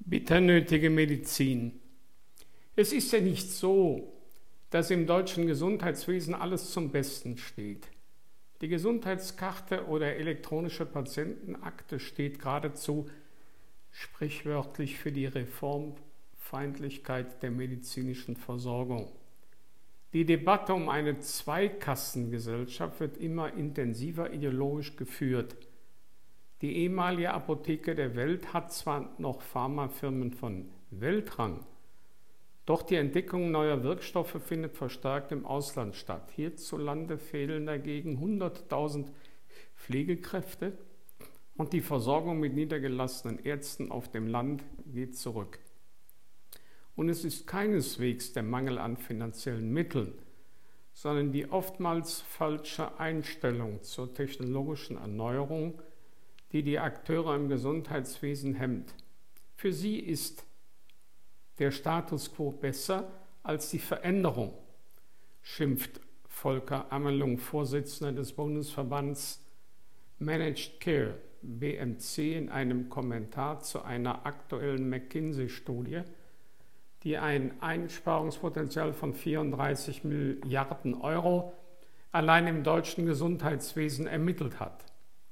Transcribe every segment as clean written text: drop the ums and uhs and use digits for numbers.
Bitter nötige Medizin. Es ist ja nicht so, dass im deutschen Gesundheitswesen alles zum Besten steht. Die Gesundheitskarte oder elektronische Patientenakte steht geradezu sprichwörtlich für die Reformfeindlichkeit der medizinischen Versorgung. Die Debatte um eine Zweikassengesellschaft wird immer intensiver ideologisch geführt. Die ehemalige Apotheke der Welt hat zwar noch Pharmafirmen von Weltrang, doch die Entdeckung neuer Wirkstoffe findet verstärkt im Ausland statt. Hierzulande fehlen dagegen 100.000 Pflegekräfte und die Versorgung mit niedergelassenen Ärzten auf dem Land geht zurück. Und es ist keineswegs der Mangel an finanziellen Mitteln, sondern die oftmals falsche Einstellung zur technologischen Erneuerung, die die Akteure im Gesundheitswesen hemmt. Für sie ist der Status quo besser als die Veränderung, schimpft Volker Amelung, Vorsitzender des Bundesverbands Managed Care, BMC, in einem Kommentar zu einer aktuellen McKinsey-Studie, die ein Einsparungspotenzial von 34 Milliarden Euro allein im deutschen Gesundheitswesen ermittelt hat.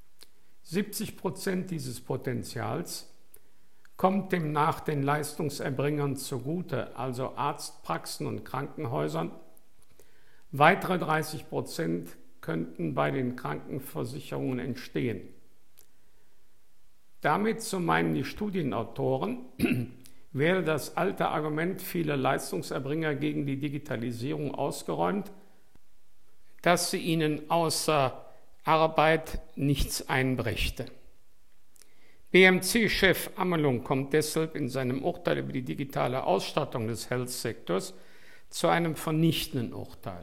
70% dieses Potenzials kommt demnach den Leistungserbringern zugute, also Arztpraxen und Krankenhäusern. Weitere 30% könnten bei den Krankenversicherungen entstehen. Damit, so meinen die Studienautoren, wäre das alte Argument vieler Leistungserbringer gegen die Digitalisierung ausgeräumt, dass sie ihnen außer Arbeit nichts einbrächte. BMC-Chef Amelung kommt deshalb in seinem Urteil über die digitale Ausstattung des Health-Sektors zu einem vernichtenden Urteil.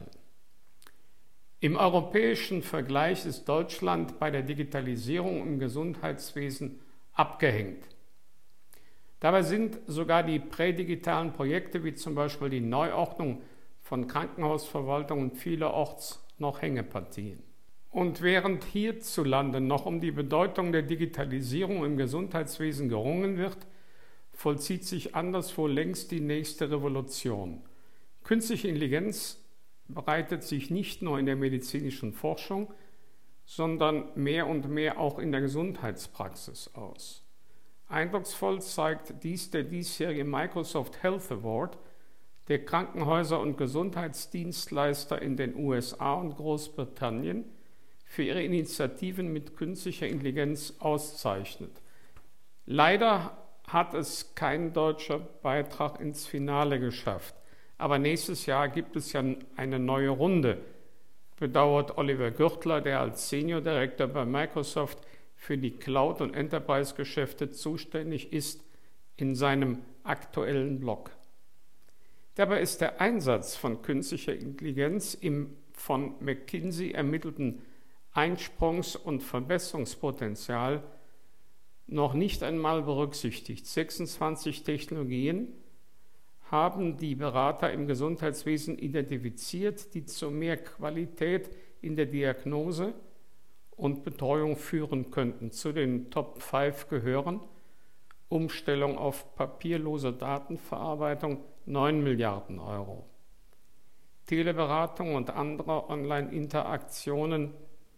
Im europäischen Vergleich ist Deutschland bei der Digitalisierung im Gesundheitswesen abgehängt. Dabei sind sogar die prädigitalen Projekte wie zum Beispiel die Neuordnung von Krankenhausverwaltungen vielerorts noch Hängepartien. Und während hierzulande noch um die Bedeutung der Digitalisierung im Gesundheitswesen gerungen wird, vollzieht sich anderswo längst die nächste Revolution. Künstliche Intelligenz breitet sich nicht nur in der medizinischen Forschung, sondern mehr und mehr auch in der Gesundheitspraxis aus. Eindrucksvoll zeigt dies der diesjährige Microsoft Health Award, der Krankenhäuser und Gesundheitsdienstleister in den USA und Großbritannien für ihre Initiativen mit künstlicher Intelligenz auszeichnet. Leider hat es kein deutscher Beitrag ins Finale geschafft. Aber nächstes Jahr gibt es ja eine neue Runde, bedauert Oliver Gürtler, der als Senior Director bei Microsoft für die Cloud- und Enterprise-Geschäfte zuständig ist, in seinem aktuellen Blog. Dabei ist der Einsatz von künstlicher Intelligenz im von McKinsey ermittelten Einsprungs- und Verbesserungspotenzial noch nicht einmal berücksichtigt. 26 Technologien haben die Berater im Gesundheitswesen identifiziert, die zu mehr Qualität in der Diagnose und Betreuung führen könnten. Zu den Top 5 gehören Umstellung auf papierlose Datenverarbeitung 9 Milliarden Euro, Teleberatung und andere Online-Interaktionen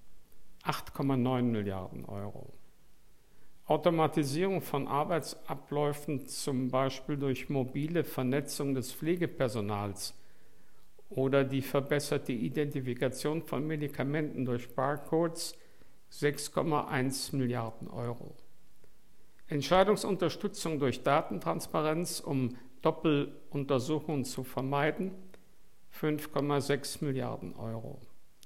8,9 Milliarden Euro. Automatisierung von Arbeitsabläufen, zum Beispiel durch mobile Vernetzung des Pflegepersonals oder die verbesserte Identifikation von Medikamenten durch Barcodes, 6,1 Milliarden Euro. Entscheidungsunterstützung durch Datentransparenz, um Doppeluntersuchungen zu vermeiden, 5,6 Milliarden Euro.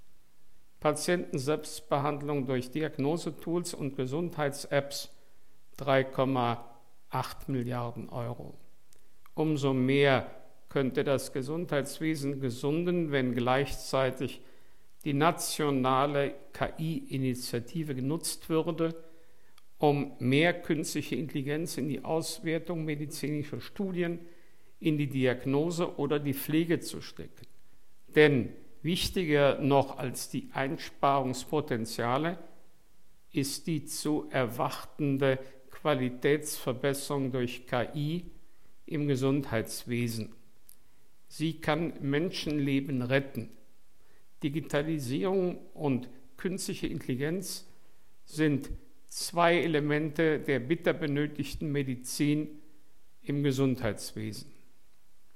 Patientenselbstbehandlung durch Diagnosetools und Gesundheits-Apps, 3,8 Milliarden Euro. Umso mehr könnte das Gesundheitswesen gesunden, wenn gleichzeitig die nationale KI-Initiative genutzt würde, um mehr künstliche Intelligenz in die Auswertung medizinischer Studien, in die Diagnose oder die Pflege zu stecken. Denn wichtiger noch als die Einsparungspotenziale ist die zu erwartende Qualitätsverbesserung durch KI im Gesundheitswesen. Sie kann Menschenleben retten. Digitalisierung und künstliche Intelligenz sind zwei Elemente der bitter benötigten Medizin im Gesundheitswesen.